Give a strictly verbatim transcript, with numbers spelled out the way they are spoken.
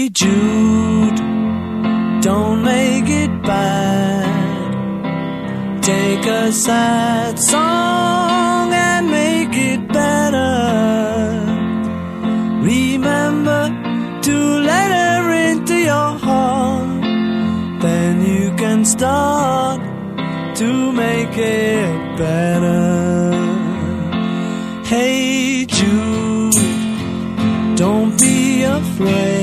Jude, don't make it bad. Take a sad song and make it better. Remember to let her into your heart. Then you can start to make it better. Hey Jude, don't be afraid.